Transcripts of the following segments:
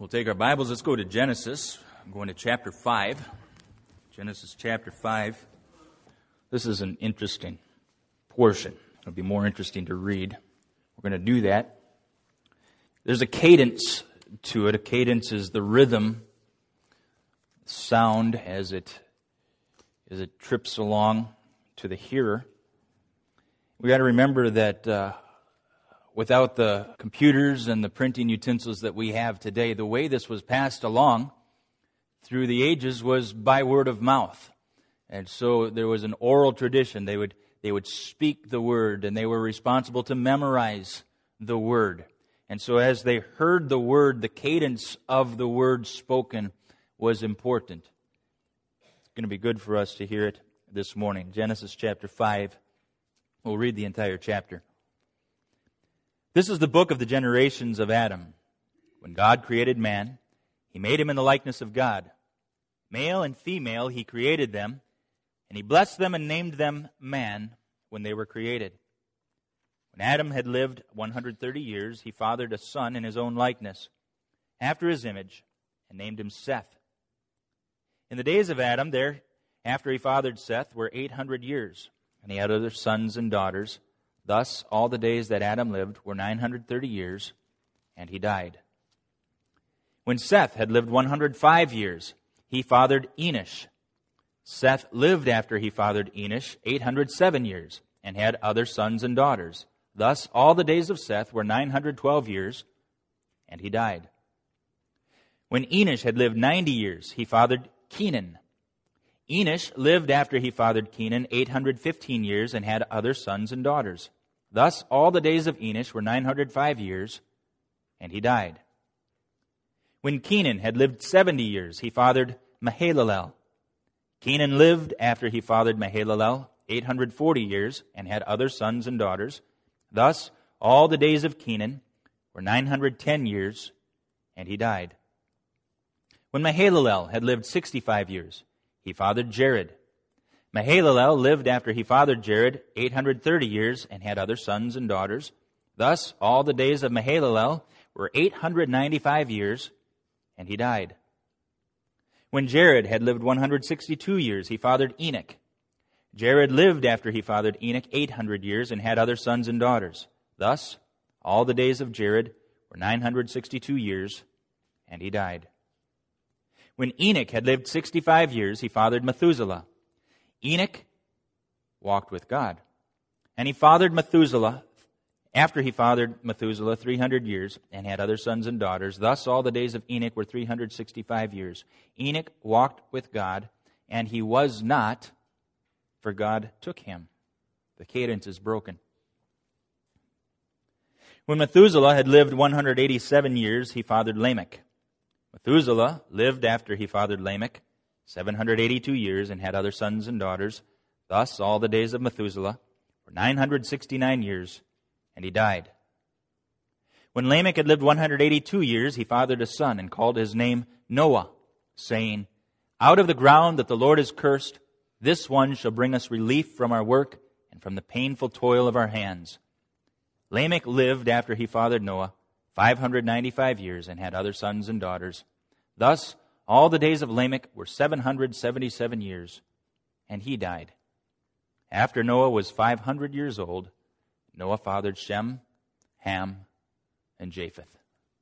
We'll take our Bibles. Let's go to Genesis. I'm going to chapter 5. Genesis chapter 5. This is an interesting portion. It'll be more interesting to read. We're going to do that. There's a cadence to it. A cadence is the rhythm, sound as it trips along to the hearer. We got to remember that without the computers and the printing utensils that we have today, the way this was passed along through the ages was by word of mouth. And so there was an oral tradition. They would speak the word, and they were responsible to memorize the word. And so as they heard the word, the cadence of the word spoken was important. It's going to be good for us to hear it this morning. Genesis chapter 5. We'll read the entire chapter. This is the book of the generations of Adam. When God created man, He made him in the likeness of God. Male and female He created them, and He blessed them and named them man when they were created. When Adam had lived 130 years, he fathered a son in his own likeness, after his image, and named him Seth. In the days of Adam, after he fathered Seth, were 800 years, and he had other sons and daughters. Thus, all the days that Adam lived were 930 years, and he died. When Seth had lived 105 years, he fathered Enosh. Seth lived after he fathered Enosh 807 years, and had other sons and daughters. Thus, all the days of Seth were 912 years, and he died. When Enosh had lived 90 years, he fathered Kenan. Enosh lived after he fathered Kenan 815 years and had other sons and daughters. Thus, all the days of Enosh were 905 years, and he died. When Kenan had lived 70 years, he fathered Mahalalel. Kenan lived after he fathered Mahalalel 840 years and had other sons and daughters. Thus, all the days of Kenan were 910 years, and he died. When Mahalalel had lived 65 years, he fathered Jared. Mahalalel lived after he fathered Jared 830 years and had other sons and daughters. Thus, all the days of Mahalalel were 895 years, and he died. When Jared had lived 162 years, he fathered Enoch. Jared lived after he fathered Enoch 800 years and had other sons and daughters. Thus, all the days of Jared were 962 years, and he died. When Enoch had lived 65 years, he fathered Methuselah. Enoch walked with God. And he fathered Methuselah, after he fathered Methuselah 300 years, and had other sons and daughters. Thus all the days of Enoch were 365 years. Enoch walked with God, and he was not, for God took him. The cadence is broken. When Methuselah had lived 187 years, he fathered Lamech. Methuselah lived after he fathered Lamech 782 years and had other sons and daughters. Thus all the days of Methuselah were 969 years, and he died. When Lamech had lived 182 years, he fathered a son and called his name Noah, saying, "Out of the ground that the Lord has cursed, this one shall bring us relief from our work and from the painful toil of our hands." Lamech lived after he fathered Noah 595 years and had other sons and daughters. Thus, all the days of Lamech were 777 years, and he died. After Noah was 500 years old, Noah fathered Shem, Ham, and Japheth.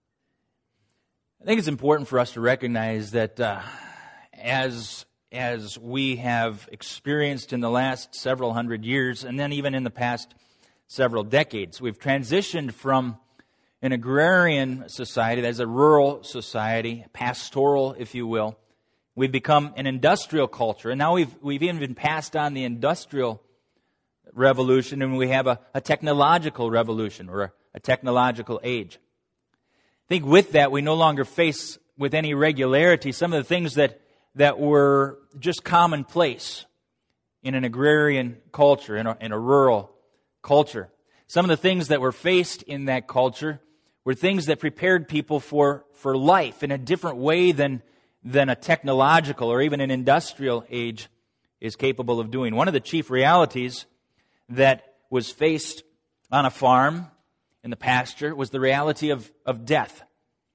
I think it's important for us to recognize that as we have experienced in the last several hundred years, and then even in the past several decades, we've transitioned from an agrarian society, that is a rural society, pastoral, if you will. We've become an industrial culture, and now we've even been passed on the industrial revolution, and we have a technological revolution, or a technological age. I think with that, we no longer face with any regularity some of the things that were just commonplace in an agrarian culture, in a rural culture. Some of the things that were faced in that culture were things that prepared people for life in a different way than a technological or even an industrial age is capable of doing. One of the chief realities that was faced on a farm in the pasture was the reality of death.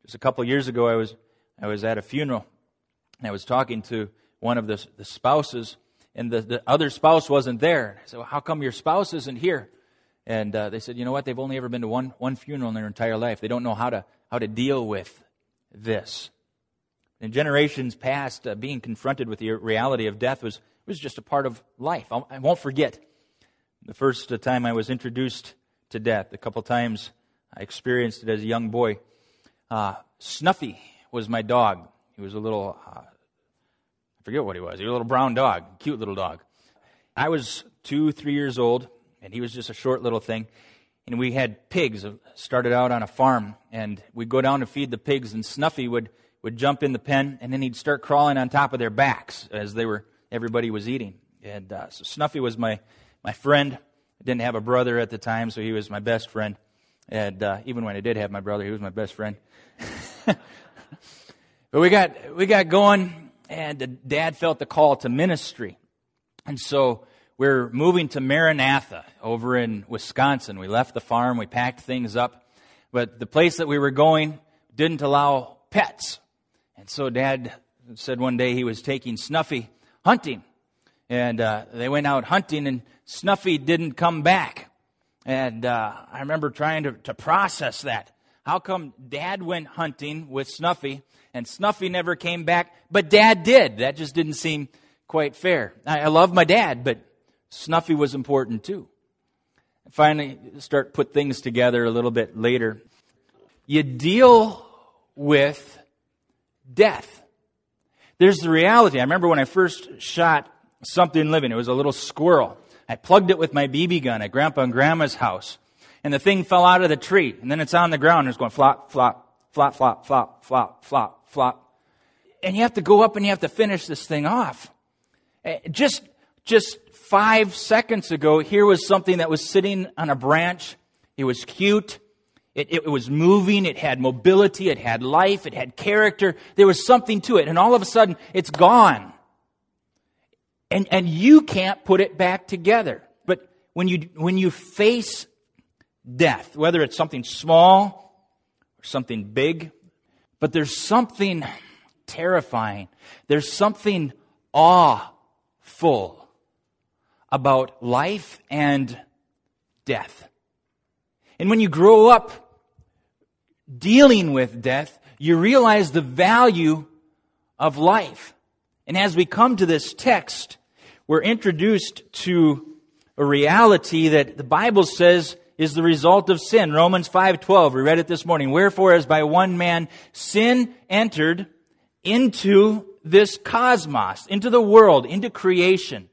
Just a couple of years ago, I was at a funeral, and I was talking to one of the spouses, and the other spouse wasn't there. I said, well, how come your spouse isn't here? And they said, you know what? They've only ever been to one funeral in their entire life. They don't know how to deal with this. In generations past, being confronted with the reality of death was just a part of life. I won't forget the first time I was introduced to death. A couple times I experienced it as a young boy. Snuffy was my dog. He was a little, I forget what he was. He was a little brown dog, cute little dog. I was 2-3 years old, and he was just a short little thing. And we had pigs. Started out on a farm, and we'd go down to feed the pigs, and Snuffy would jump in the pen, and then he'd start crawling on top of their backs as everybody was eating. And so Snuffy was my friend. I didn't have a brother at the time, so he was my best friend. And even when I did have my brother, he was my best friend. But we got going, and Dad felt the call to ministry. And so we're moving to Maranatha over in Wisconsin. We left the farm, we packed things up, but the place that we were going didn't allow pets. And so Dad said one day he was taking Snuffy hunting. And they went out hunting, and Snuffy didn't come back. And I remember trying to process that. How come Dad went hunting with Snuffy, and Snuffy never came back, but Dad did? That just didn't seem quite fair. I love my dad, but Snuffy was important too. Finally, put things together a little bit later. You deal with death. There's the reality. I remember when I first shot something living. It was a little squirrel. I plugged it with my BB gun at Grandpa and Grandma's house. And the thing fell out of the tree. And then it's on the ground and it's going flop, flop, flop, flop, flop, flop, flop, flop. And you have to go up and you have to finish this thing off. Just 5 seconds ago, here was something that was sitting on a branch. It was cute. It was moving. It had mobility. It had life. It had character. There was something to it. And all of a sudden, it's gone. And you can't put it back together. But when you face death, whether it's something small or something big, but there's something terrifying. There's something awful about life and death. And when you grow up dealing with death, you realize the value of life. And as we come to this text, we're introduced to a reality that the Bible says is the result of sin. Romans 5:12, we read it this morning. Wherefore, as by one man sin entered into this cosmos, into the world, into creation,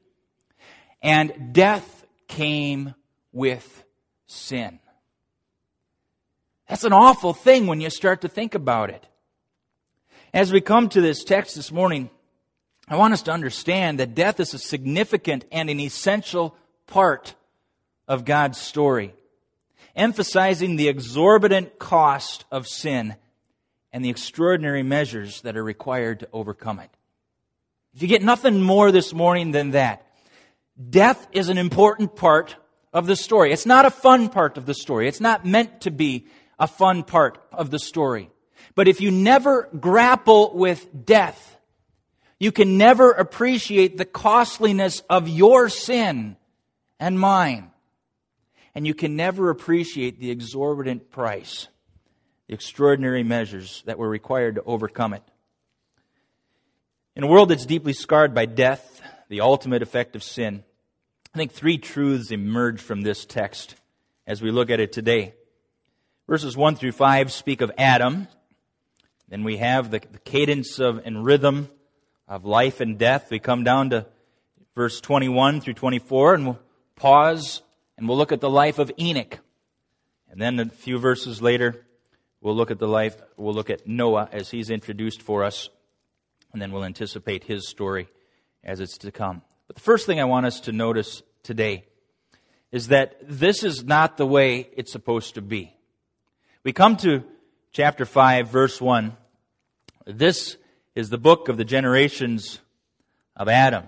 and death came with sin. That's an awful thing when you start to think about it. As we come to this text this morning, I want us to understand that death is a significant and an essential part of God's story, emphasizing the exorbitant cost of sin and the extraordinary measures that are required to overcome it. If you get nothing more this morning than that, death is an important part of the story. It's not a fun part of the story. It's not meant to be a fun part of the story. But if you never grapple with death, you can never appreciate the costliness of your sin and mine. And you can never appreciate the exorbitant price, the extraordinary measures that were required to overcome it. In a world that's deeply scarred by death, the ultimate effect of sin, I think 3 truths emerge from this text as we look at it today. Verses 1 through 5 speak of Adam. Then we have the cadence and rhythm of life and death. We come down to verse 21 through 24, and we'll pause and we'll look at the life of Enoch. And then a few verses later, we'll look at Noah as he's introduced for us, and then we'll anticipate his story as it's to come. But the first thing I want us to notice today is that this is not the way it's supposed to be. We come to chapter 5, verse 1. This is the book of the generations of Adam.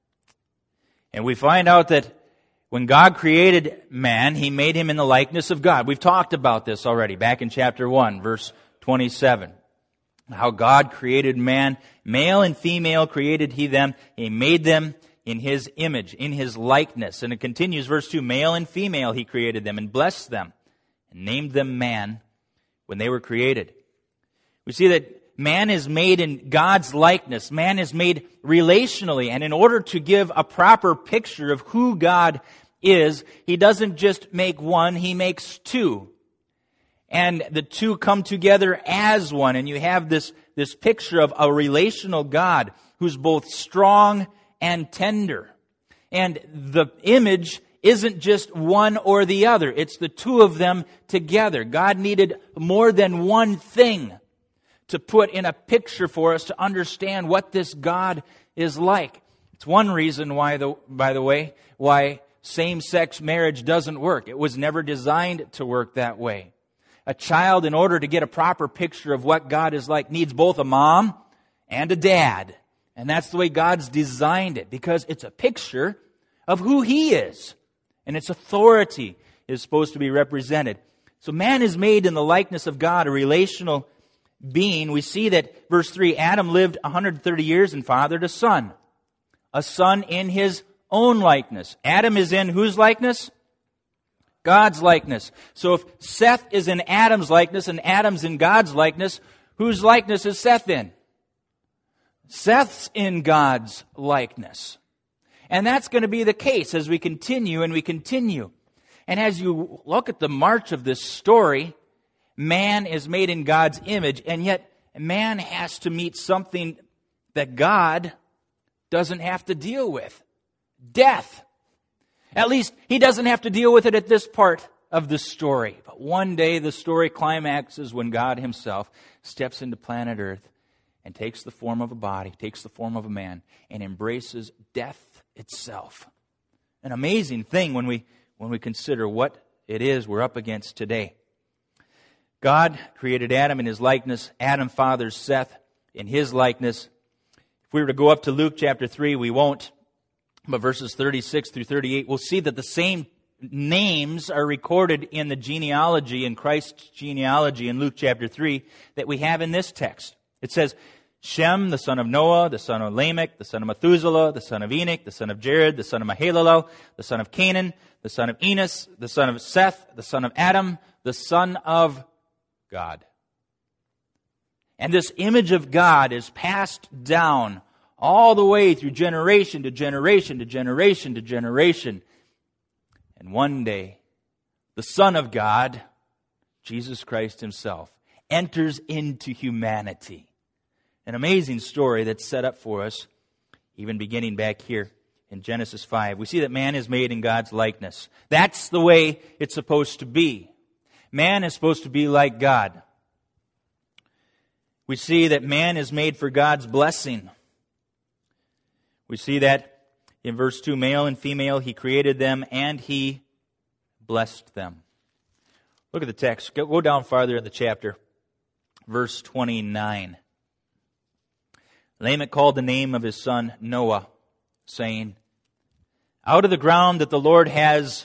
And we find out that when God created man, He made him in the likeness of God. We've talked about this already back in chapter 1, verse 27. How God created man, male and female created He them. He made them in His image, in His likeness. And it continues, verse 2, male and female He created them and blessed them and named them man when they were created. We see that man is made in God's likeness. Man is made relationally. And in order to give a proper picture of who God is, He doesn't just make one, He makes two. And the two come together as one. And you have this picture of a relational God who's both strong and tender. And the image isn't just one or the other. It's the two of them together. God needed more than one thing to put in a picture for us to understand what this God is like. It's one reason why, by the way, why same-sex marriage doesn't work. It was never designed to work that way. A child, in order to get a proper picture of what God is like, needs both a mom and a dad. And that's the way God's designed it, because it's a picture of who He is. And its authority is supposed to be represented. So man is made in the likeness of God, a relational being. We see that, verse 3, Adam lived 130 years and fathered a son in his own likeness. Adam is in whose likeness? God's likeness. So if Seth is in Adam's likeness and Adam's in God's likeness, whose likeness is Seth in? Seth's in God's likeness. And that's going to be the case as we continue and we continue. And as you look at the march of this story, man is made in God's image, and yet man has to meet something that God doesn't have to deal with. Death. At least He doesn't have to deal with it at this part of the story. But one day the story climaxes when God Himself steps into planet Earth and takes the form of a body, takes the form of a man, and embraces death itself. An amazing thing when we consider what it is we're up against today. God created Adam in His likeness. Adam fathers Seth in his likeness. If we were to go up to Luke chapter 3, we won't. But verses 36 through 38, we'll see that the same names are recorded in the genealogy, in Christ's genealogy in Luke chapter 3, that we have in this text. It says, Shem, the son of Noah, the son of Lamech, the son of Methuselah, the son of Enoch, the son of Jared, the son of Mahalalel, the son of Canaan, the son of Enos, the son of Seth, the son of Adam, the son of God. And this image of God is passed down all the way through generation to generation to generation to generation. And one day, the Son of God, Jesus Christ Himself, enters into humanity. An amazing story that's set up for us, even beginning back here in Genesis 5. We see that man is made in God's likeness. That's the way it's supposed to be. Man is supposed to be like God. We see that man is made for God's blessing. We see that in verse 2, male and female, He created them and He blessed them. Look at the text. Go down farther in the chapter. Verse 29. Lamech called the name of his son Noah, saying, out of the ground that the Lord has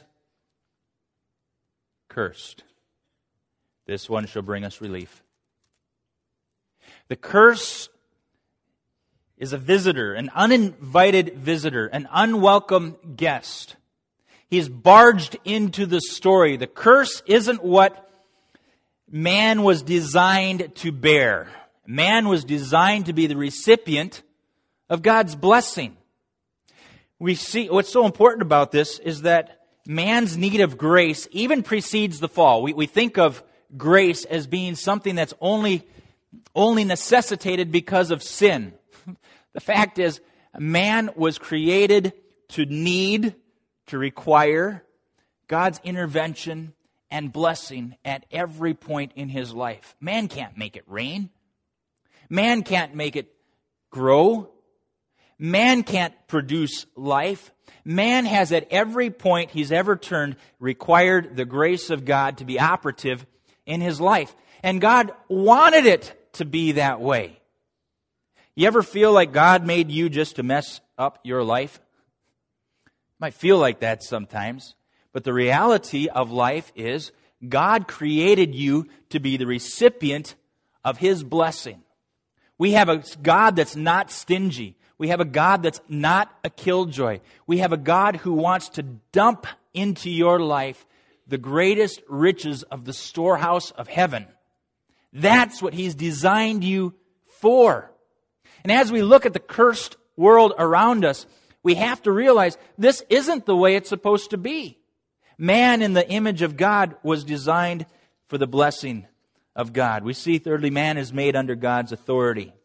cursed, this one shall bring us relief. The curse is a visitor, an uninvited visitor, an unwelcome guest. He's barged into the story. The curse isn't what man was designed to bear. Man was designed to be the recipient of God's blessing. We see what's so important about this is that man's need of grace even precedes the fall. We think of grace as being something that's only necessitated because of sin. The fact is, man was created to need, to require God's intervention and blessing at every point in his life. Man can't make it rain. Man can't make it grow. Man can't produce life. Man has at every point he's ever turned required the grace of God to be operative in his life. And God wanted it to be that way. You ever feel like God made you just to mess up your life? Might feel like that sometimes. But the reality of life is God created you to be the recipient of His blessing. We have a God that's not stingy. We have a God that's not a killjoy. We have a God who wants to dump into your life the greatest riches of the storehouse of heaven. That's what He's designed you for. And as we look at the cursed world around us, we have to realize this isn't the way it's supposed to be. Man in the image of God was designed for the blessing of God. We see, thirdly, man is made under God's authority.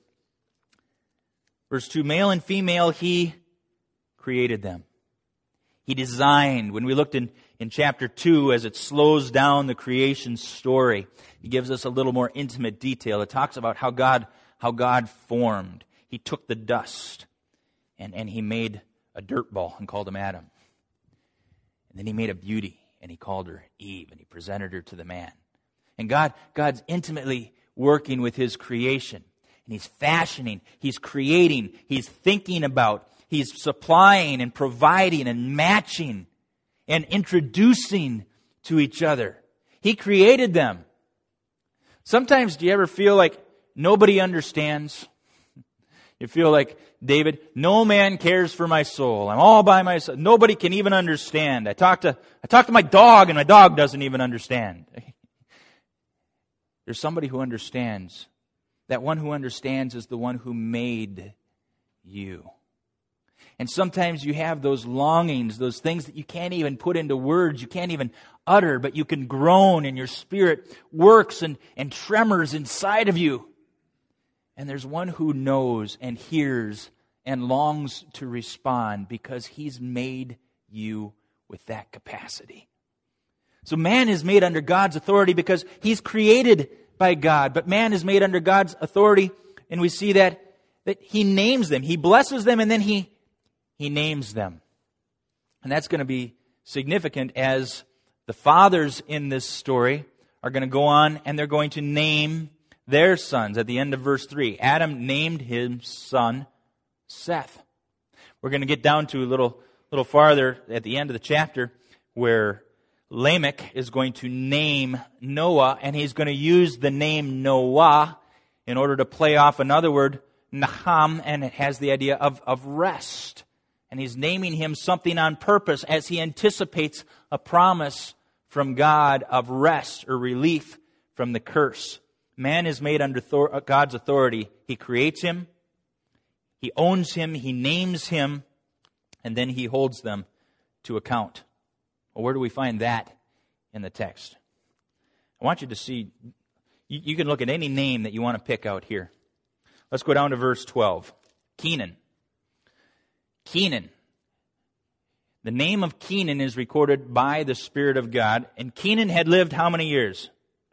Verse 2, male and female, He created them. He designed. When we looked in chapter 2, as it slows down the creation story, He gives us a little more intimate detail. It talks about how God formed. He took the dust and He made a dirt ball and called him Adam. And then He made a beauty and He called her Eve, and He presented her to the man. And God's intimately working with His creation. And He's fashioning, He's creating, He's thinking about, He's supplying and providing and matching and introducing to each other. He created them. Sometimes do you ever feel like nobody understands? You feel like David, no man cares for my soul. I'm all by myself. Nobody can even understand. I talk to my dog, and my dog doesn't even understand. There's somebody who understands. That one who understands is the one who made you. And sometimes you have those longings, those things that you can't even put into words, you can't even utter, but you can groan, and your spirit works and tremors inside of you. And there's one who knows and hears and longs to respond because He's made you with that capacity. So man is made under God's authority because he's created by God. But man is made under God's authority, and we see that He names them. He blesses them, and then He names them. And that's going to be significant as the fathers in this story are going to go on and they're going to name their sons. At the end of verse 3, Adam named his son Seth. We're going to get down to a little farther at the end of the chapter where Lamech is going to name Noah, and he's going to use the name Noah in order to play off another word, Naham, and it has the idea of rest. And he's naming him something on purpose as he anticipates a promise from God of rest or relief from the curse. Man is made under God's authority. He creates him, He owns him, He names him, and then He holds them to account. Well, where do we find that in the text? I want you to see, you can look at any name that you want to pick out here. Let's go down to verse 12. Kenan. Kenan. The name of Kenan is recorded by the Spirit of God. And Kenan had lived how many years?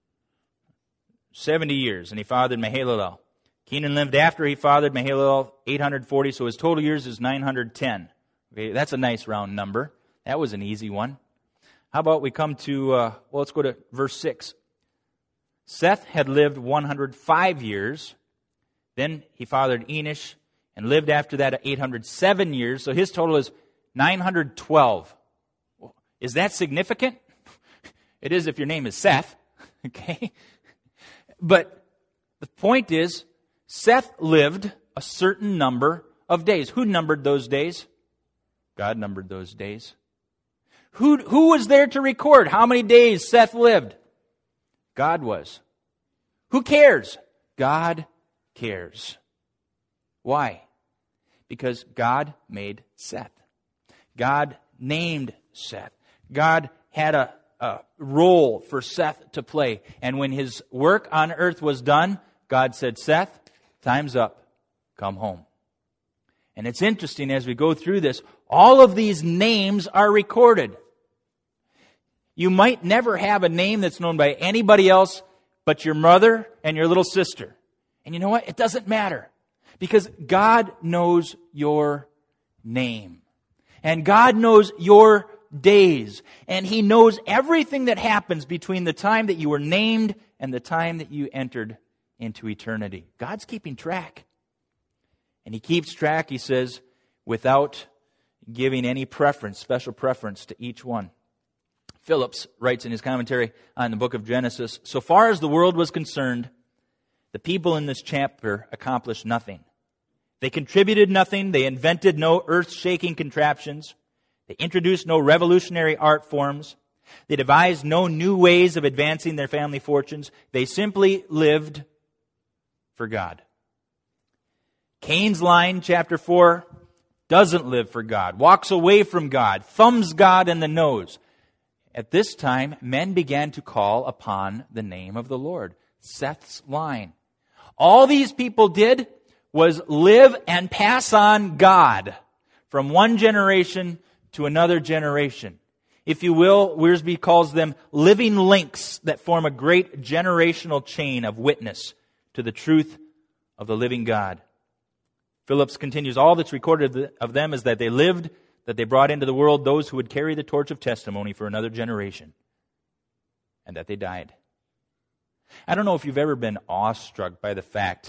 70 years. And he fathered Mahalalel. Kenan lived after he fathered Mahalalel 840, so his total years is 910. Okay, that's a nice round number. That was an easy one. How about we come to, let's go to verse 6. Seth had lived 105 years. Then he fathered Enosh and lived after that 807 years. So his total is 912. Is that significant? It is if your name is Seth. Okay? But the point is, Seth lived a certain number of days. Who numbered those days? God numbered those days. Who was there to record how many days Seth lived? God was. Who cares? God cares. Why? Because God made Seth. God named Seth. God had a role for Seth to play. And when his work on earth was done, God said, Seth, time's up. Come home. And it's interesting as we go through this, all of these names are recorded. You might never have a name that's known by anybody else but your mother and your little sister. And you know what? It doesn't matter. Because God knows your name. And God knows your days. And He knows everything that happens between the time that you were named and the time that you entered into eternity. God's keeping track. And He keeps track, He says, without giving any preference, special preference to each one. Phillips writes in his commentary on the book of Genesis, so far as the world was concerned, the people in this chapter accomplished nothing. They contributed nothing. They invented no earth-shaking contraptions. They introduced no revolutionary art forms. They devised no new ways of advancing their family fortunes. They simply lived for God. Cain's line, chapter 4, doesn't live for God, walks away from God, thumbs God in the nose. At this time, men began to call upon the name of the Lord. Seth's line. All these people did was live and pass on God from one generation to another generation. If you will, Wiersbe calls them living links that form a great generational chain of witness to the truth of the living God. Phillips continues, all that's recorded of them is that they lived, that they brought into the world those who would carry the torch of testimony for another generation, and that they died. I don't know if you've ever been awestruck by the fact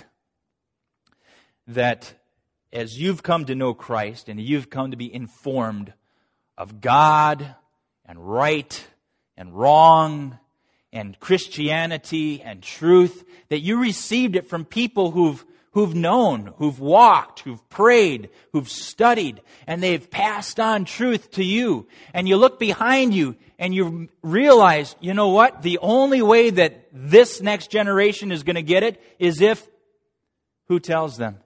that as you've come to know Christ and you've come to be informed of God and right and wrong and Christianity and truth, that you received it from people who've known, who've walked, who've prayed, who've studied, and they've passed on truth to you. And you look behind you and you realize, you know what? The only way that this next generation is going to get it is if, who tells them?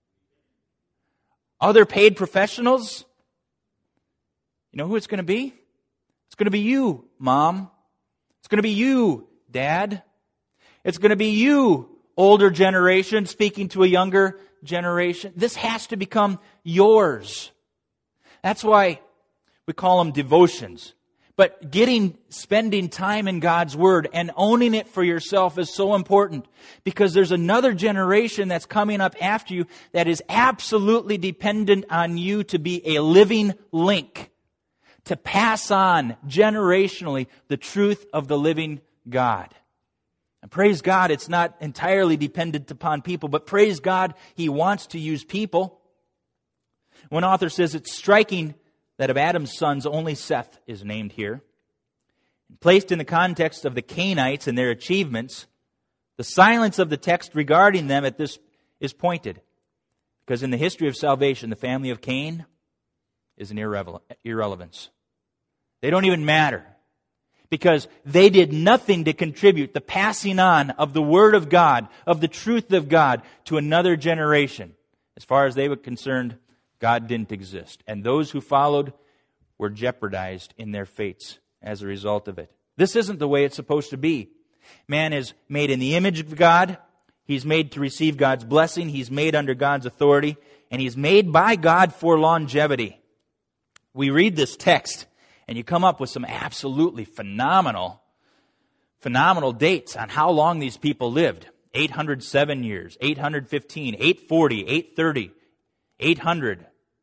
Other paid professionals? You know who it's going to be? It's going to be you, Mom. It's going to be you, Dad. It's going to be you, older generation, speaking to a younger generation. This has to become yours. That's why we call them devotions. But spending time in God's Word and owning it for yourself is so important, because there's another generation that's coming up after you that is absolutely dependent on you to be a living link, to pass on generationally the truth of the living God. And praise God, it's not entirely dependent upon people, but praise God, He wants to use people. One author says it's striking that of Adam's sons, only Seth is named here. Placed in the context of the Cainites and their achievements, the silence of the text regarding them at this is pointed. Because in the history of salvation, the family of Cain is an irrelevance. They don't even matter. Because they did nothing to contribute the passing on of the Word of God, of the truth of God, to another generation. As far as they were concerned, God didn't exist. And those who followed were jeopardized in their fates as a result of it. This isn't the way it's supposed to be. Man is made in the image of God. He's made to receive God's blessing. He's made under God's authority. And he's made by God for longevity. We read this text, and you come up with some absolutely phenomenal dates on how long these people lived. 807 years, 815, 840, 830, 800,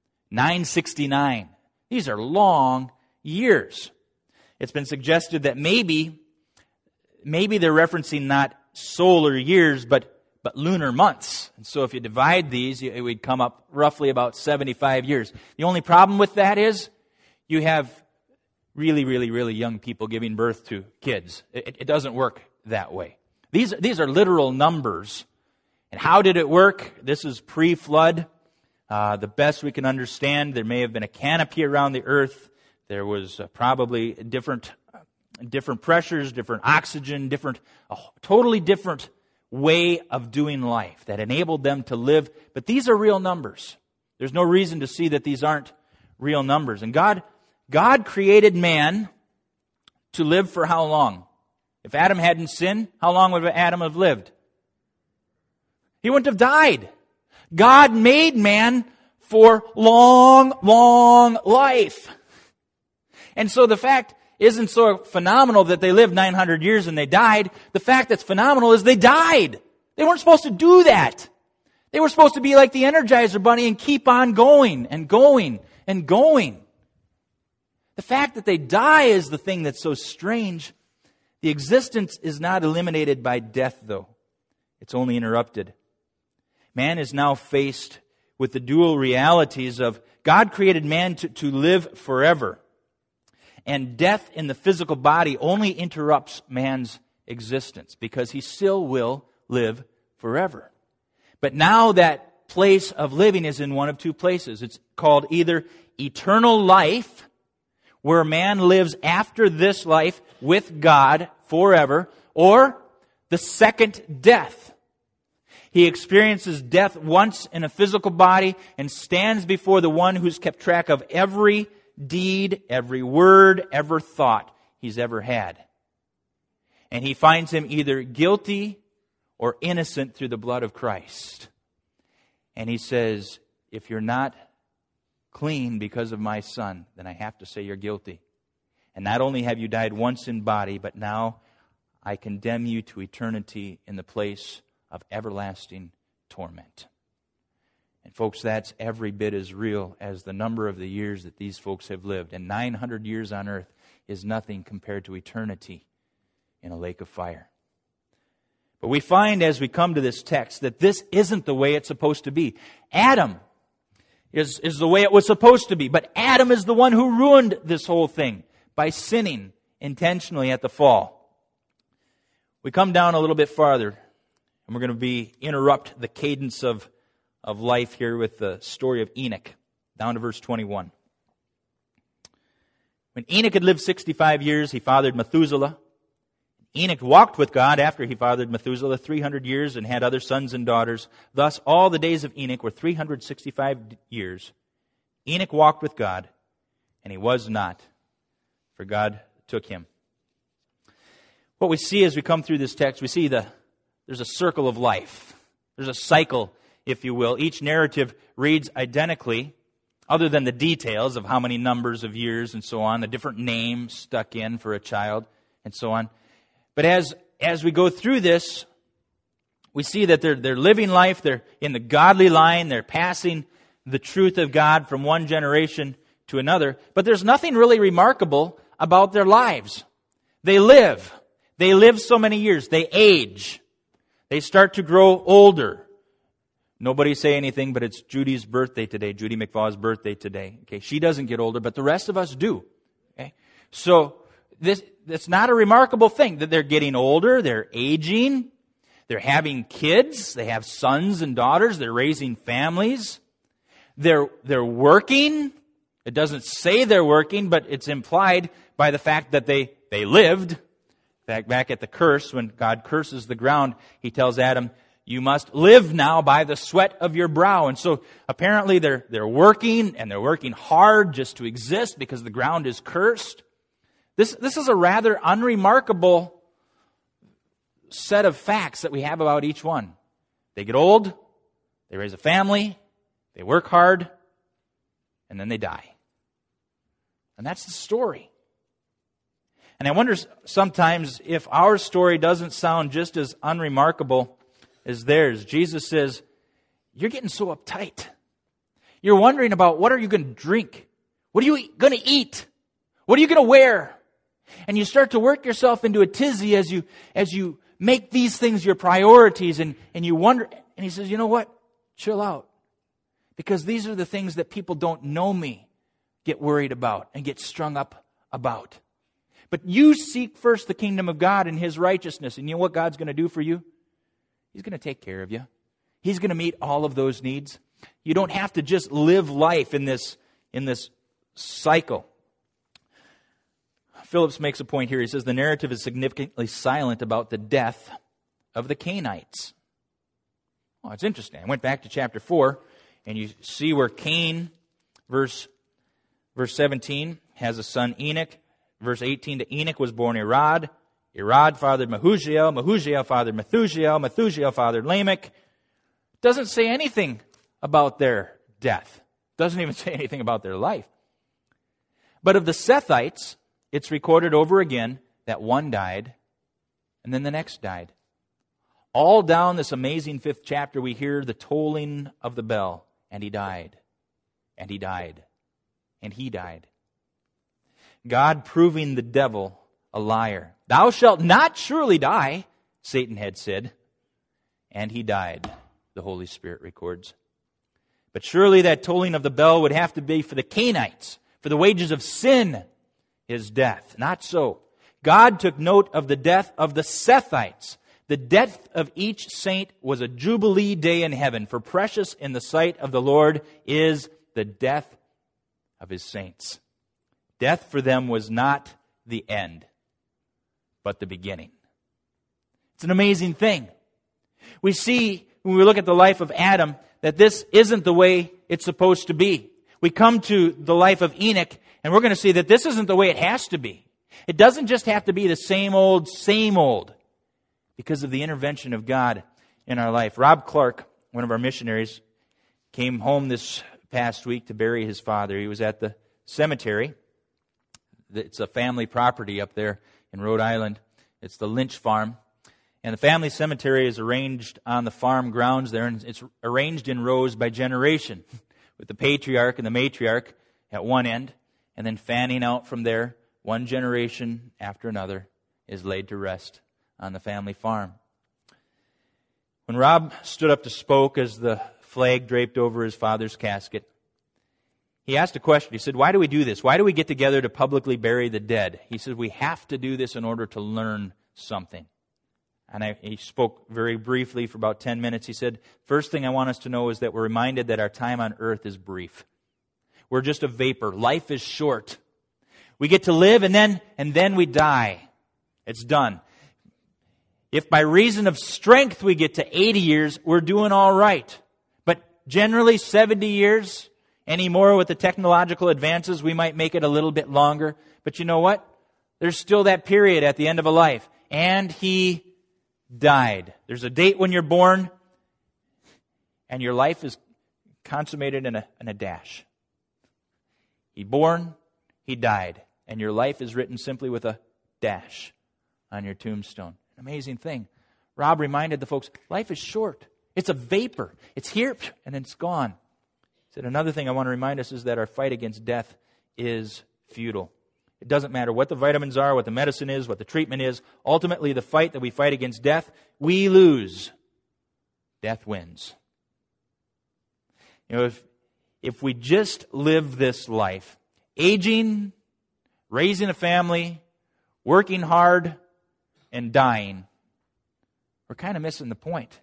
969. These are long years. It's been suggested that maybe they're referencing not solar years, but lunar months. And so if you divide these, it would come up roughly about 75 years. The only problem with that is you have really, really, really young people giving birth to kids. It doesn't work that way. These are literal numbers. And how did it work? This is pre-flood. The best we can understand, there may have been a canopy around the earth. There was probably different pressures, different oxygen, a totally different way of doing life that enabled them to live. But these are real numbers. There's no reason to see that these aren't real numbers. And God created man to live for how long? If Adam hadn't sinned, how long would Adam have lived? He wouldn't have died. God made man for long, long life. And so the fact isn't so phenomenal that they lived 900 years and they died. The fact that's phenomenal is they died. They weren't supposed to do that. They were supposed to be like the Energizer Bunny and keep on going and going and going. The fact that they die is the thing that's so strange. The existence is not eliminated by death, though. It's only interrupted. Man is now faced with the dual realities of God created man to live forever. And death in the physical body only interrupts man's existence because he still will live forever. But now that place of living is in one of two places. It's called either eternal life, where man lives after this life with God forever, or the second death. He experiences death once in a physical body and stands before the one who's kept track of every deed, every word, every thought he's ever had. And he finds him either guilty or innocent through the blood of Christ. And he says, if you're not clean because of my Son, then I have to say you're guilty. And not only have you died once in body, but now I condemn you to eternity in the place of everlasting torment. And folks, that's every bit as real as the number of the years that these folks have lived. And 900 years on earth is nothing compared to eternity in a lake of fire. But we find as we come to this text that this isn't the way it's supposed to be. Adam is the way it was supposed to be. But Adam is the one who ruined this whole thing by sinning intentionally at the fall. We come down a little bit farther, and we're going to interrupt the cadence of life here with the story of Enoch, down to verse 21. When Enoch had lived 65 years, he fathered Methuselah. Enoch walked with God after he fathered Methuselah 300 years and had other sons and daughters. Thus, all the days of Enoch were 365 years. Enoch walked with God, and he was not, for God took him. What we see as we come through this text, we see there's a circle of life. There's a cycle, if you will. Each narrative reads identically, other than the details of how many numbers of years and so on, the different names stuck in for a child and so on. But as we go through this, we see that they're living life, they're in the godly line, they're passing the truth of God from one generation to another. But there's nothing really remarkable about their lives. They live so many years. They age. They start to grow older. Nobody say anything, but it's Judy's birthday today, Judy McFaw's birthday today. Okay, she doesn't get older, but the rest of us do. Okay, so that's not a remarkable thing that they're getting older, they're aging, they're having kids, they have sons and daughters, they're raising families, they're working. It doesn't say they're working, but it's implied by the fact that they lived. Back at the curse, when God curses the ground, He tells Adam, you must live now by the sweat of your brow. And so apparently they're working, and they're working hard just to exist because the ground is cursed. This is a rather unremarkable set of facts that we have about each one. They get old, they raise a family, they work hard, and then they die. And that's the story. And I wonder sometimes if our story doesn't sound just as unremarkable as theirs. Jesus says, you're getting so uptight. You're wondering about what are you going to drink? What are you going to eat? What are you going to wear? And you start to work yourself into a tizzy as you make these things your priorities, and you wonder. And He says, you know what? Chill out. Because these are the things that people don't know me get worried about and get strung up about. But you seek first the kingdom of God and His righteousness. And you know what God's going to do for you? He's going to take care of you. He's going to meet all of those needs. You don't have to just live life in this cycle. Phillips makes a point here. He says the narrative is significantly silent about the death of the Cainites. Well, it's interesting. I went back to chapter 4, and you see where Cain, verse 17, has a son Enoch. Verse 18, to Enoch was born Irad. Irad fathered Mehujael. Mehujael fathered Methuselah. Methuselah fathered Lamech. Doesn't say anything about their death. Doesn't even say anything about their life. But of the Sethites, it's recorded over again that one died, and then the next died. All down this amazing 5th chapter, we hear the tolling of the bell, and he died, and he died, and he died. God proving the devil a liar. Thou shalt not surely die, Satan had said, and he died, the Holy Spirit records. But surely that tolling of the bell would have to be for the Cainites, for the wages of sin is death. Not so. God took note of the death of the Sethites. The death of each saint was a jubilee day in heaven, for precious in the sight of the Lord is the death of his saints. Death for them was not the end, but the beginning. It's an amazing thing. We see, when we look at the life of Adam, that this isn't the way it's supposed to be. We come to the life of Enoch, and we're going to see that this isn't the way it has to be. It doesn't just have to be the same old, because of the intervention of God in our life. Rob Clark, one of our missionaries, came home this past week to bury his father. He was at the cemetery. It's a family property up there in Rhode Island. It's the Lynch Farm. And the family cemetery is arranged on the farm grounds there, and it's arranged in rows by generation, with the patriarch and the matriarch at one end, and then fanning out from there, one generation after another is laid to rest on the family farm. When Rob stood up to spoke as the flag draped over his father's casket, he asked a question. He said, "Why do we do this? Why do we get together to publicly bury the dead?" He said, "We have to do this in order to learn something." And he spoke very briefly for about 10 minutes. He said, "First thing I want us to know is that we're reminded that our time on earth is brief. We're just a vapor. Life is short. We get to live and then we die. It's done. If by reason of strength we get to 80 years, we're doing all right. But generally 70 years, any more with the technological advances, we might make it a little bit longer. But you know what? There's still that period at the end of a life. And he died. There's a date when you're born, and your life is consummated in a dash. He born, he died, and your life is written simply with a dash on your tombstone. An amazing thing. Rob reminded the folks, life is short. It's a vapor. It's here, and then it's gone. He said, another thing I want to remind us is that our fight against death is futile. It doesn't matter what the vitamins are, what the medicine is, what the treatment is. Ultimately, the fight that we fight against death, we lose. Death wins. You know, if we just live this life, aging, raising a family, working hard, and dying, we're kind of missing the point.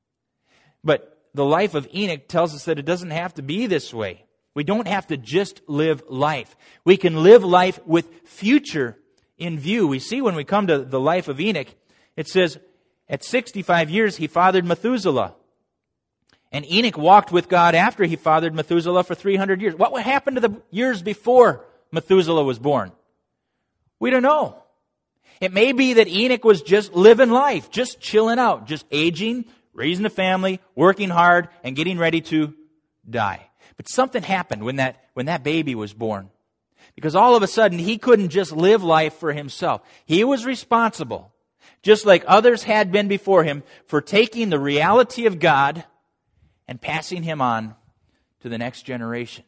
But the life of Enoch tells us that it doesn't have to be this way. We don't have to just live life. We can live life with future in view. We see when we come to the life of Enoch, it says, at 65 years he fathered Methuselah. And Enoch walked with God after he fathered Methuselah for 300 years. What happened to the years before Methuselah was born? We don't know. It may be that Enoch was just living life, just chilling out, just aging, raising a family, working hard, and getting ready to die. But something happened when that baby was born. Because all of a sudden, he couldn't just live life for himself. He was responsible, just like others had been before him, for taking the reality of God and passing him on to the next generation.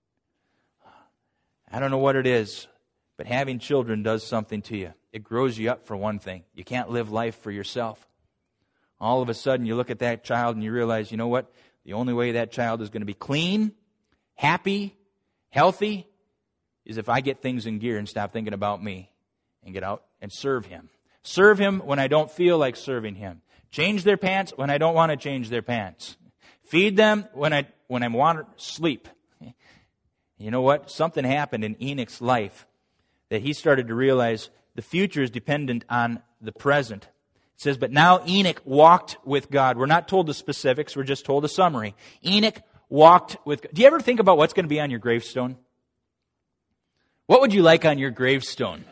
I don't know what it is, but having children does something to you. It grows you up for one thing. You can't live life for yourself. All of a sudden, you look at that child and you realize, you know what? The only way that child is going to be clean, happy, healthy, is if I get things in gear and stop thinking about me and get out and serve him. Serve him when I don't feel like serving him. Change their pants when I don't want to change their pants. Feed them when I want to sleep. You know what? Something happened in Enoch's life that he started to realize the future is dependent on the present. It says, but now Enoch walked with God. We're not told the specifics, we're just told a summary. Enoch walked with God. Do you ever think about what's going to be on your gravestone? What would you like on your gravestone?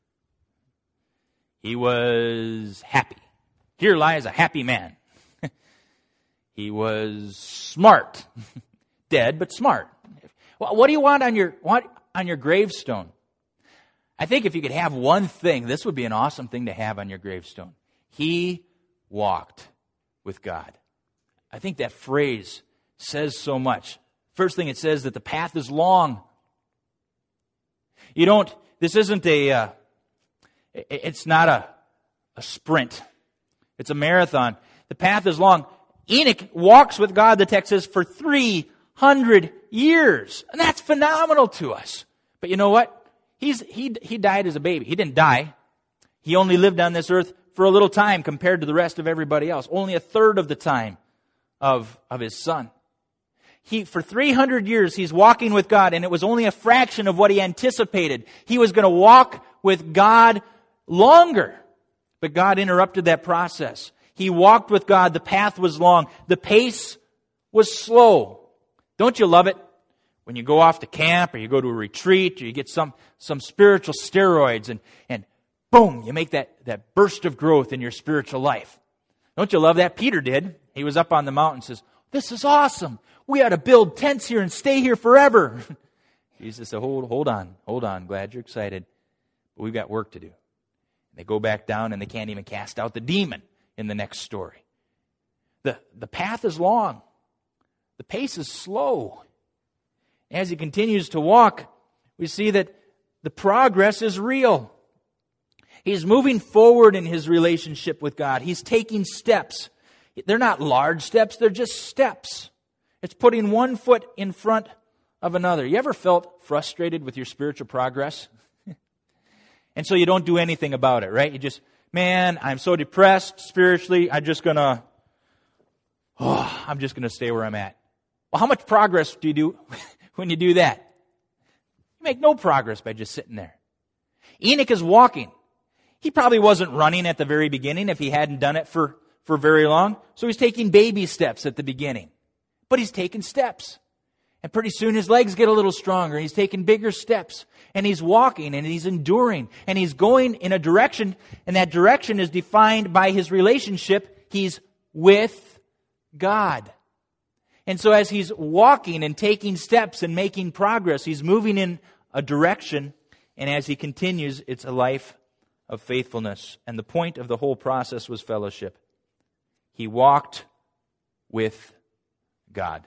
He was happy. Here lies a happy man. He was smart. Dead, but smart. What do you want on your gravestone? I think if you could have one thing, this would be an awesome thing to have on your gravestone. He walked with God. I think that phrase says so much. First thing, it says that the path is long. This isn't it's not a sprint. It's a marathon. The path is long. Enoch walks with God, the text says, for 300 years. And that's phenomenal to us. But you know what? He died as a baby. He didn't die. He only lived on this earth for a little time compared to the rest of everybody else. Only a third of the time of his son. For 300 years, he's walking with God, and it was only a fraction of what he anticipated. He was going to walk with God longer. But God interrupted that process. He walked with God. The path was long. The pace was slow. Don't you love it? When you go off to camp, or you go to a retreat, or you get some spiritual steroids, and boom, you make that burst of growth in your spiritual life. Don't you love that? Peter did. He was up on the mountain and says, "This is awesome. We ought to build tents here and stay here forever." Jesus said, hold on. Glad you're excited. But we've got work to do. They go back down and they can't even cast out the demon in the next story. The path is long. The pace is slow. As he continues to walk, we see that the progress is real. He's moving forward in his relationship with God. He's taking steps. They're not large steps, they're just steps. It's putting one foot in front of another. You ever felt frustrated with your spiritual progress? And so you don't do anything about it, right? You just, man, I'm so depressed spiritually, I'm just going to stay where I'm at. Well, how much progress do you do when you do that? You make no progress by just sitting there. Enoch is walking. He probably wasn't running at the very beginning if he hadn't done it for very long. So he's taking baby steps at the beginning. But he's taking steps. And pretty soon his legs get a little stronger. He's taking bigger steps. And he's walking and he's enduring. And he's going in a direction. And that direction is defined by his relationship. He's with God. And so as he's walking and taking steps and making progress, he's moving in a direction. And as he continues, it's a life of faithfulness. And the point of the whole process was fellowship. He walked with God.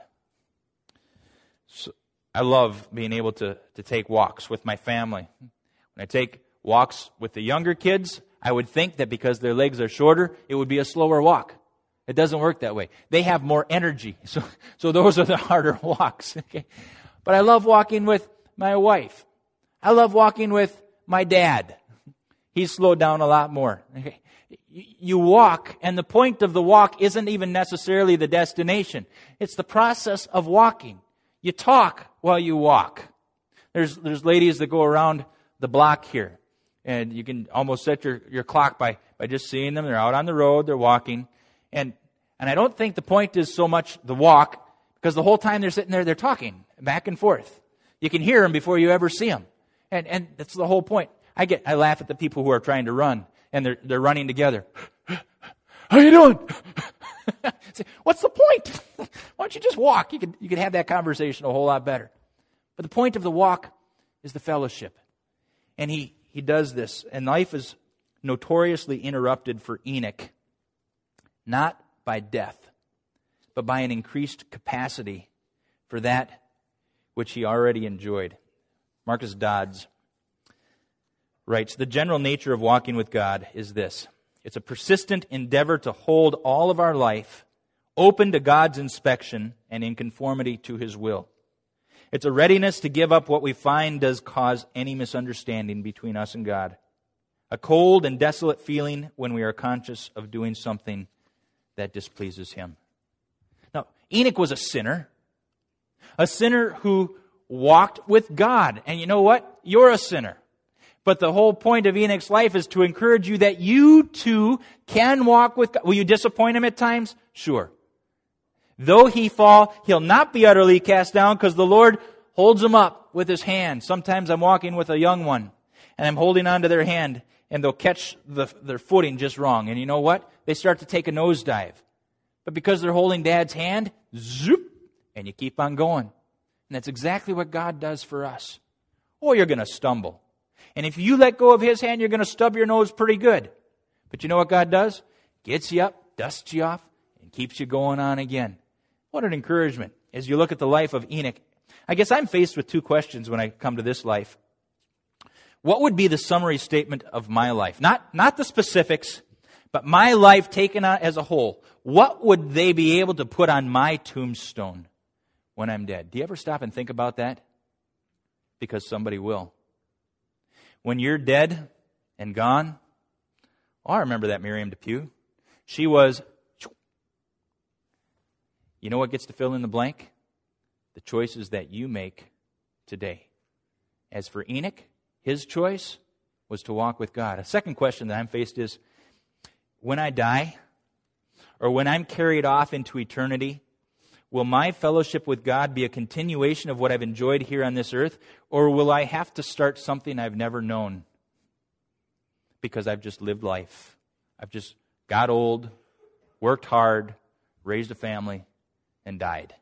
So I love being able to take walks with my family. When I take walks with the younger kids, I would think that because their legs are shorter, it would be a slower walk. It doesn't work that way. They have more energy. So those are the harder walks. Okay? But I love walking with my wife. I love walking with my dad. He's slowed down a lot more. Okay? You walk, and the point of the walk isn't even necessarily the destination. It's the process of walking. You talk while you walk. There's ladies that go around the block here, and you can almost set your clock by just seeing them. They're out on the road, they're walking. And I don't think the point is so much the walk, because the whole time they're sitting there, they're talking back and forth. You can hear them before you ever see them. And that's the whole point. I laugh at the people who are trying to run, and they're running together. How you doing? Say, what's the point? Why don't you just walk? You could have that conversation a whole lot better. But the point of the walk is the fellowship. And he does this. And life is notoriously interrupted for Enoch, not by death, but by an increased capacity for that which he already enjoyed. Marcus Dodds writes, "The general nature of walking with God is this. It's a persistent endeavor to hold all of our life open to God's inspection and in conformity to His will. It's a readiness to give up what we find does cause any misunderstanding between us and God. A cold and desolate feeling when we are conscious of doing something that displeases Him." Now, Enoch was a sinner who walked with God. And you know what? You're a sinner. But the whole point of Enoch's life is to encourage you that you too can walk with God. Will you disappoint him at times? Sure. Though he fall, he'll not be utterly cast down because the Lord holds him up with His hand. Sometimes I'm walking with a young one and I'm holding onto their hand and they'll catch their footing just wrong. And you know what? They start to take a nosedive. But because they're holding Dad's hand, zoop, and you keep on going. And that's exactly what God does for us. Or you're going to stumble. And if you let go of His hand, you're going to stub your nose pretty good. But you know what God does? Gets you up, dusts you off, and keeps you going on again. What an encouragement as you look at the life of Enoch. I guess I'm faced with two questions when I come to this life. What would be the summary statement of my life? Not the specifics, but my life taken out as a whole. What would they be able to put on my tombstone when I'm dead? Do you ever stop and think about that? Because somebody will. When you're dead and gone, Oh, I remember that Miriam Depew. She was... You know what gets to fill in the blank? The choices that you make today. As for Enoch, his choice was to walk with God. A second question that I'm faced is, when I die, or when I'm carried off into eternity, will my fellowship with God be a continuation of what I've enjoyed here on this earth, or will I have to start something I've never known? Because I've just lived life. I've just got old, worked hard, raised a family, and died.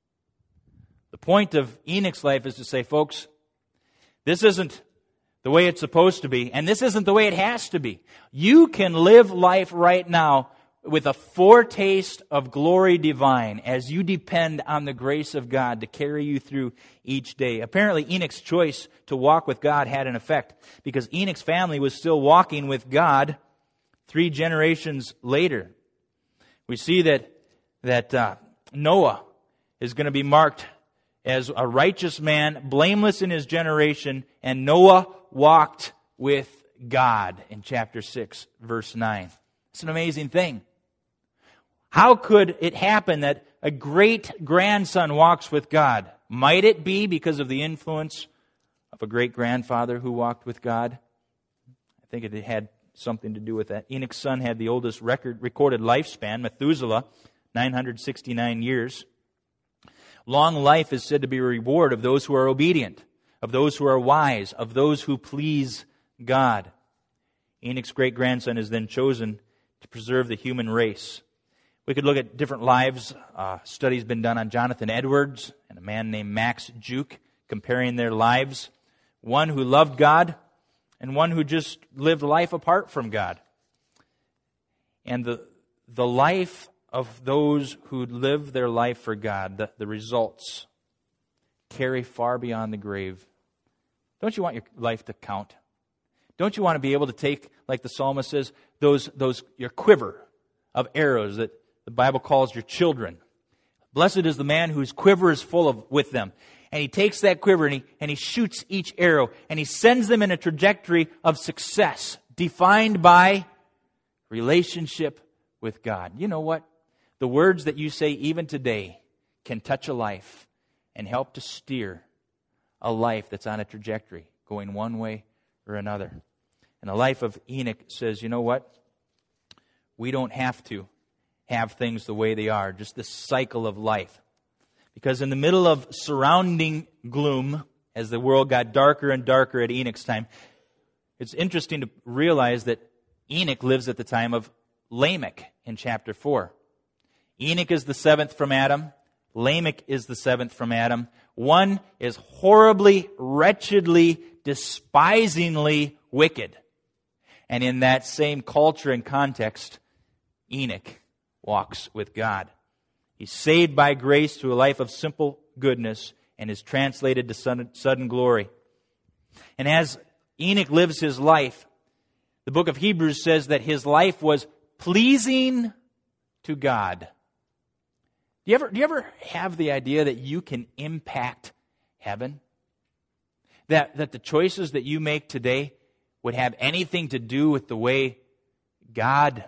The point of Enoch's life is to say, folks, this isn't the way it's supposed to be, and this isn't the way it has to be. You can live life right now with a foretaste of glory divine as you depend on the grace of God to carry you through each day. Apparently, Enoch's choice to walk with God had an effect, because Enoch's family was still walking with God 3 generations later. We see that Noah is going to be marked as a righteous man, blameless in his generation, and Noah walked with God in chapter 6, verse 9. It's an amazing thing. How could it happen that a great-grandson walks with God? Might it be because of the influence of a great-grandfather who walked with God? I think it had something to do with that. Enoch's son had the oldest recorded lifespan, Methuselah, 969 years. Long life is said to be a reward of those who are obedient, of those who are wise, of those who please God. Enoch's great-grandson is then chosen to preserve the human race. We could look at different lives. Studies been done on Jonathan Edwards and a man named Max Juke, comparing their lives. One who loved God and one who just lived life apart from God. And the life of those who live their life for God, the results carry far beyond the grave. Don't you want your life to count? Don't you want to be able to take, like the psalmist says, your quiver of arrows that the Bible calls your children? Blessed is the man whose quiver is full with them. And he takes that quiver and he shoots each arrow and he sends them in a trajectory of success defined by relationship with God. You know what? The words that you say even today can touch a life and help to steer a life that's on a trajectory, going one way or another. And the life of Enoch says, you know what? We don't have to have things the way they are, just this cycle of life. Because in the middle of surrounding gloom, as the world got darker and darker at Enoch's time, it's interesting to realize that Enoch lives at the time of Lamech in chapter 4. Enoch is the 7th from Adam. Lamech is the 7th from Adam. One is horribly, wretchedly, despisingly wicked. And in that same culture and context, Enoch walks with God. He's saved by grace to a life of simple goodness and is translated to sudden glory. And as Enoch lives his life, the book of Hebrews says that his life was pleasing to God. Do you ever have the idea that you can impact heaven? That the choices that you make today would have anything to do with the way God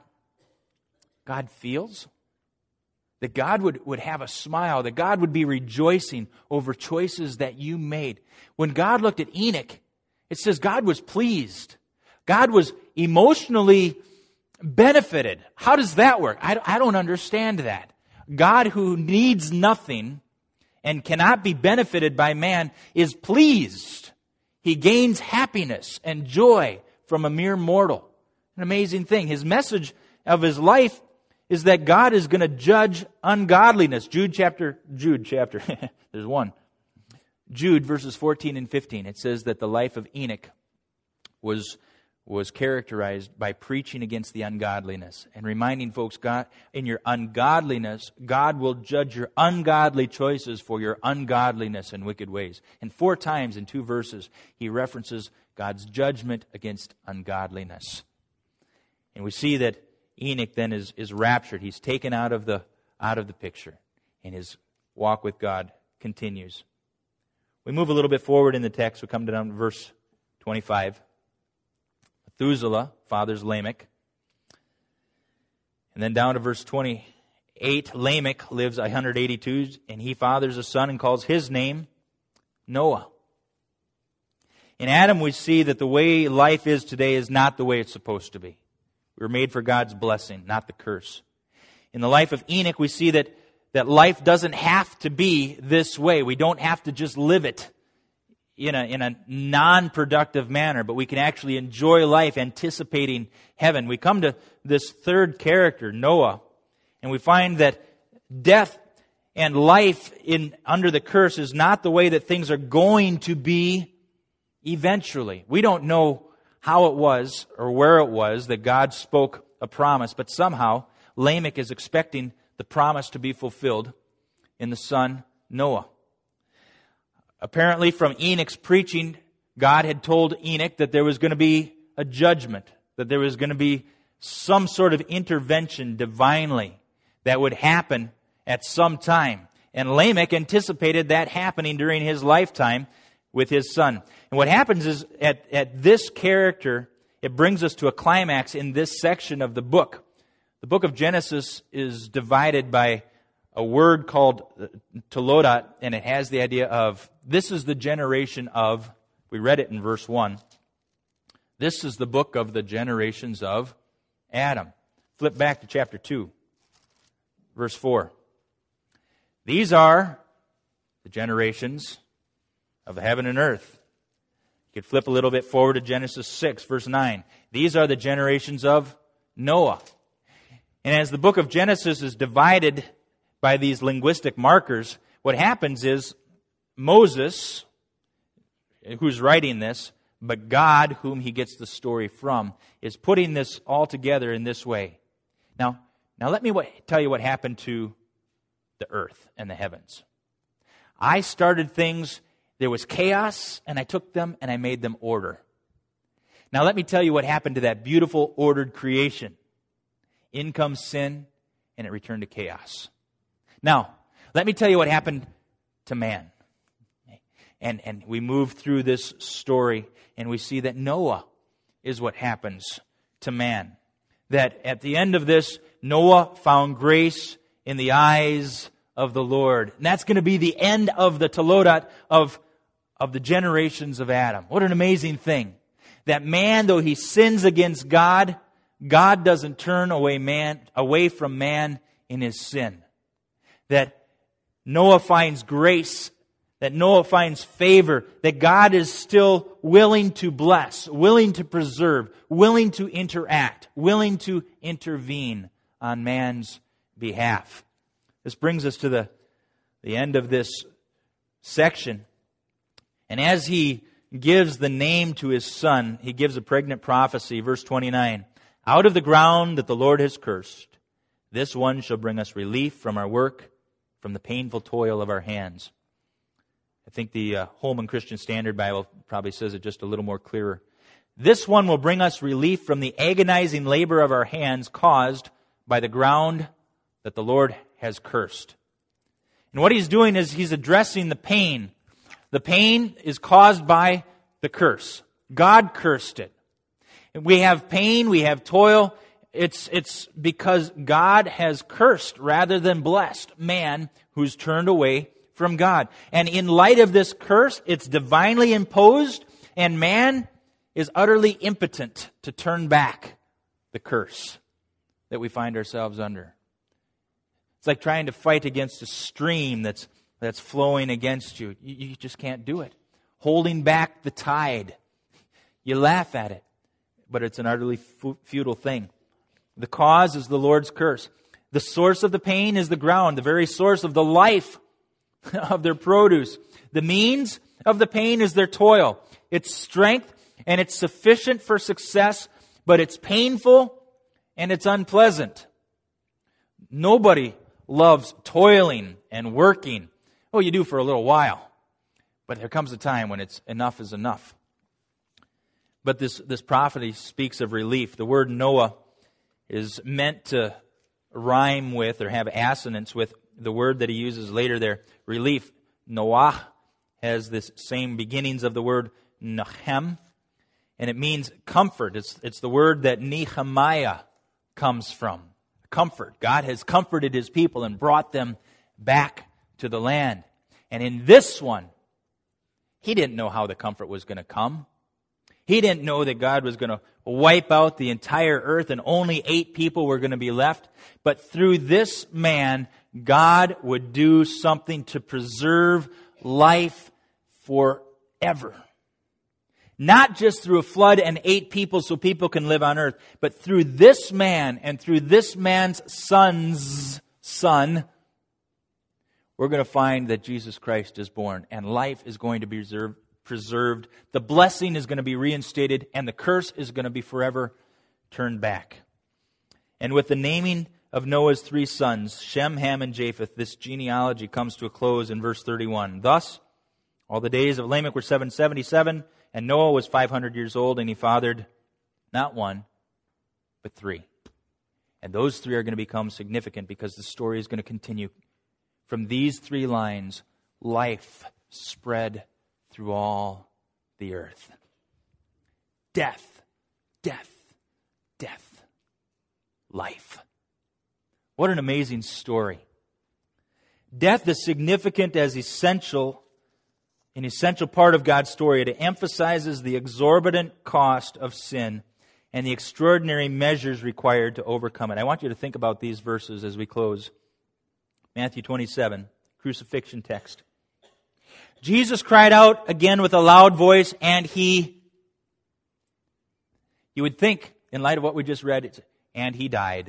feels? That God would have a smile, that God would be rejoicing over choices that you made. When God looked at Enoch, it says God was pleased. God was emotionally benefited. How does that work? I don't understand that. God, who needs nothing and cannot be benefited by man, is pleased. He gains happiness and joy from a mere mortal. An amazing thing. His message of his life is that God is going to judge ungodliness. Jude chapter, there's one. Jude verses 14 and 15. It says that the life of Enoch was characterized by preaching against the ungodliness and reminding folks, God, in your ungodliness, God will judge your ungodly choices for your ungodliness and wicked ways. And 4 times in 2 verses, he references God's judgment against ungodliness. And we see that Enoch then is raptured. He's taken out of the picture, and his walk with God continues. We move a little bit forward in the text. We come down to verse 25. Methuselah fathers Lamech. And then down to verse 28, Lamech lives 182, and he fathers a son and calls his name Noah. In Adam, we see that the way life is today is not the way it's supposed to be. We were made for God's blessing, not the curse. In the life of Enoch, we see that life doesn't have to be this way. We don't have to just live it in a non-productive manner, but we can actually enjoy life anticipating heaven. We come to this third character, Noah, and we find that death and life under the curse is not the way that things are going to be eventually. We don't know how it was or where it was that God spoke a promise, but somehow Lamech is expecting the promise to be fulfilled in the son Noah. Apparently from Enoch's preaching, God had told Enoch that there was going to be a judgment, that there was going to be some sort of intervention divinely that would happen at some time. And Lamech anticipated that happening during his lifetime with his son. And what happens is, at this character, it brings us to a climax in this section of the book. The book of Genesis is divided by a word called Toledot, and it has the idea of, this is the generation of, we read it in verse 1, this is the book of the generations of Adam. Flip back to chapter 2, verse 4. These are the generations of heaven and earth. You could flip a little bit forward to Genesis 6, verse 9. These are the generations of Noah. And as the book of Genesis is divided by these linguistic markers, what happens is Moses, who's writing this, but God, whom he gets the story from, is putting this all together in this way. Now let me tell you what happened to the earth and the heavens. I started things, there was chaos, and I took them and I made them order. Now let me tell you what happened to that beautiful, ordered creation. In comes sin, and it returned to chaos. Now, let me tell you what happened to man. And we move through this story, and we see that Noah is what happens to man. That at the end of this, Noah found grace in the eyes of the Lord. And that's going to be the end of the Toledot of the generations of Adam. What an amazing thing. That man, though he sins against God, God doesn't turn away from man in his sin. That Noah finds grace, that Noah finds favor, that God is still willing to bless, willing to preserve, willing to interact, willing to intervene on man's behalf. This brings us to the end of this section. And as he gives the name to his son, he gives a pregnant prophecy, verse 29. Out of the ground that the Lord has cursed, this one shall bring us relief from our work, from the painful toil of our hands. I think the Holman Christian Standard Bible probably says it just a little more clearer. This one will bring us relief from the agonizing labor of our hands caused by the ground that the Lord has cursed. And what he's doing is he's addressing the pain. The pain is caused by the curse. God cursed it. We have pain, we have toil. It's because God has cursed rather than blessed man who's turned away from God. And in light of this curse, it's divinely imposed, and man is utterly impotent to turn back the curse that we find ourselves under. It's like trying to fight against a stream that's flowing against you. You just can't do it. Holding back the tide. You laugh at it, but it's an utterly futile thing. The cause is the Lord's curse. The source of the pain is the ground, the very source of the life of their produce. The means of the pain is their toil. It's strength and it's sufficient for success, but it's painful and it's unpleasant. Nobody loves toiling and working. Oh, you do for a little while, but there comes a time when enough is enough. But this prophecy speaks of relief. The word Noah is meant to rhyme with or have assonance with the word that he uses later there, relief. Noah has this same beginnings of the word Nachem, and it means comfort. It's the word that Nehemiah comes from. comfort. God has comforted His people and brought them back to the land. And in this one, He didn't know how the comfort was going to come. He didn't know that God was going to wipe out the entire earth and only 8 people were going to be left. But through this man, God would do something to preserve life forever. Not just through a flood and 8 people so people can live on earth, but through this man and through this man's son's son, we're going to find that Jesus Christ is born and life is going to be preserved. The blessing is going to be reinstated and the curse is going to be forever turned back. And with the naming of Noah's 3 sons, Shem, Ham, and Japheth, this genealogy comes to a close in verse 31. Thus, all the days of Lamech were 777, and Noah was 500 years old, and he fathered not 1, but 3. And those 3 are going to become significant because the story is going to continue. From these 3 lines, life spread through all the earth. Death, death, death, life. What an amazing story. Death is significant as an essential part of God's story. It emphasizes the exorbitant cost of sin and the extraordinary measures required to overcome it. I want you to think about these verses as we close. Matthew 27, crucifixion text. Jesus cried out again with a loud voice, and you would think, in light of what we just read, and he died.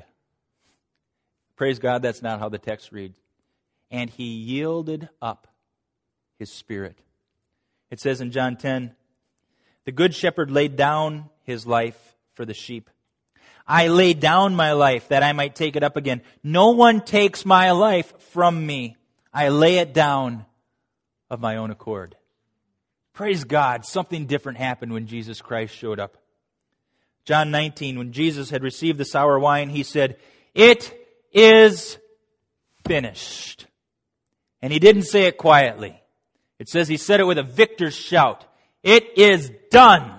Praise God, that's not how the text reads. And he yielded up his spirit. It says in John 10, the good shepherd laid down his life for the sheep. I laid down my life that I might take it up again. No one takes my life from me. I lay it down of my own accord. Praise God, something different happened when Jesus Christ showed up. John 19, when Jesus had received the sour wine, he said, "It is finished." And he didn't say it quietly. It says he said it with a victor's shout. It is done.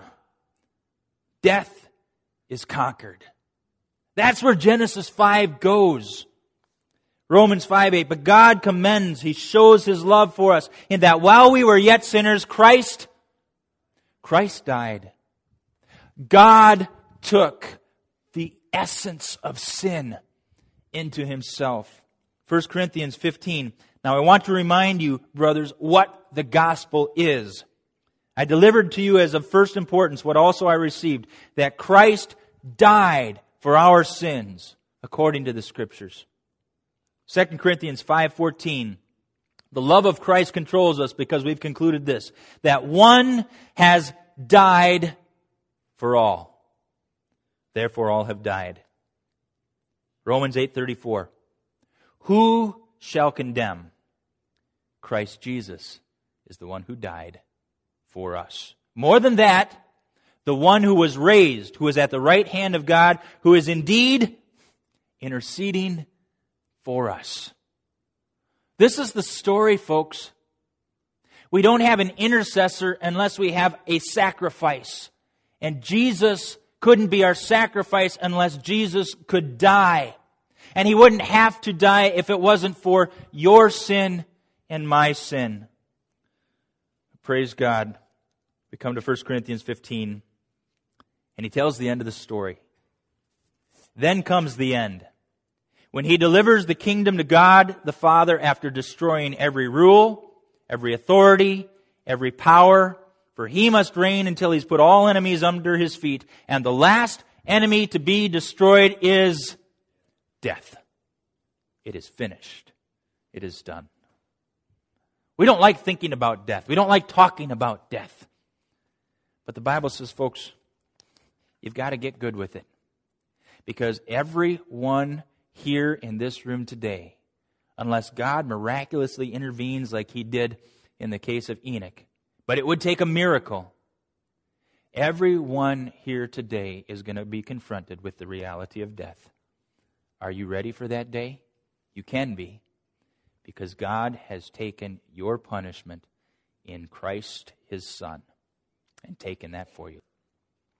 Death is conquered. That's where Genesis 5 goes. Romans 5:8, but God commends, He shows His love for us in that while we were yet sinners, Christ died. God took the essence of sin into Himself. 1 Corinthians 15. Now I want to remind you, brothers, what the gospel is. I delivered to you as of first importance what also I received, that Christ died for our sins according to the Scriptures. 2 Corinthians 5:14. The love of Christ controls us because we've concluded this, that one has died for all. Therefore all have died. Romans 8:34. Who shall condemn? Christ Jesus is the one who died for us. More than that, the one who was raised, who is at the right hand of God, who is indeed interceding for us. This is the story, folks. We don't have an intercessor unless we have a sacrifice. And Jesus couldn't be our sacrifice unless Jesus could die. And He wouldn't have to die if it wasn't for your sin and my sin. Praise God. We come to 1 Corinthians 15, and he tells the end of the story. Then comes the end, when He delivers the kingdom to God the Father after destroying every rule, every authority, every power, for He must reign until He's put all enemies under His feet, and the last enemy to be destroyed is death. It is finished. It is done. We don't like thinking about death. We don't like talking about death. But the Bible says, folks, you've got to get good with it. Because everyone here in this room today, unless God miraculously intervenes like He did in the case of Enoch, but it would take a miracle, everyone here today is going to be confronted with the reality of death. Are you ready for that day? You can be, because God has taken your punishment in Christ His Son and taken that for you.